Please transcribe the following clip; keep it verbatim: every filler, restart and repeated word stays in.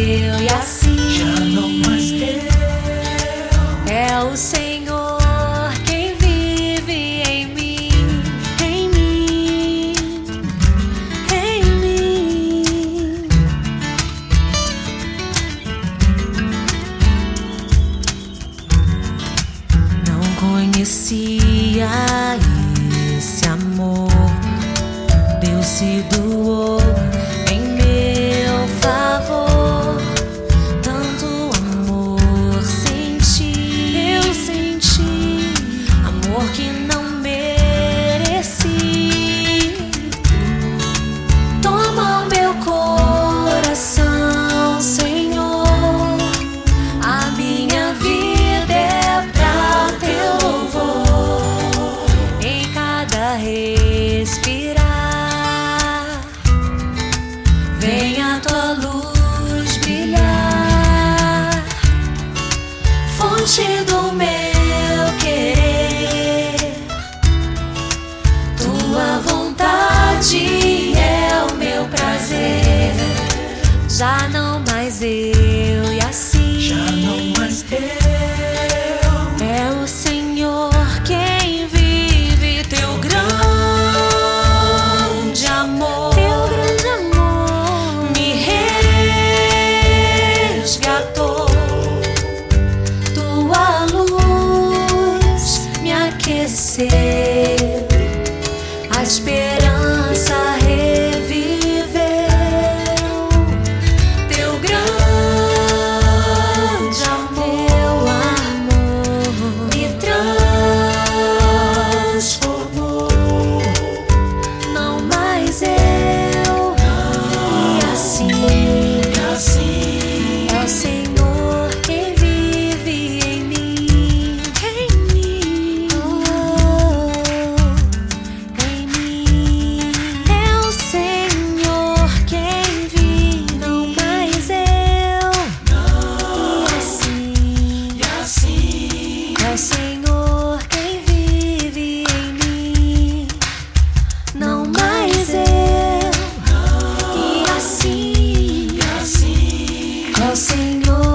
eu, e assim já não mais eu. é o Senhor quem vive em mim, em mim, em mim. Não conhecia esse amor, Deus se doou em meu favor. Tanto amor senti, eu senti, amor que não mereci. Toma o meu coração, Senhor, a minha vida é pra teu louvor. Em cada respirar, vem a tua luz brilhar, fonte do meu querer. Tua vontade é o meu prazer, já não mais eu, e assim Já não mais eu. é o Senhor quem vive teu grande amor. Teu grande amor me resgatou. Tua luz me aqueceu. A esperança reviveu. Teu grande amor, amor me transformou. Não mais eu, e assim E assim é o Senhor quem vive em mim, em mim, oh, em mim. É o Senhor quem vive, não mais eu, e assim e assim é o Senhor quem vive em mim, não mais eu, e assim e assim é o Senhor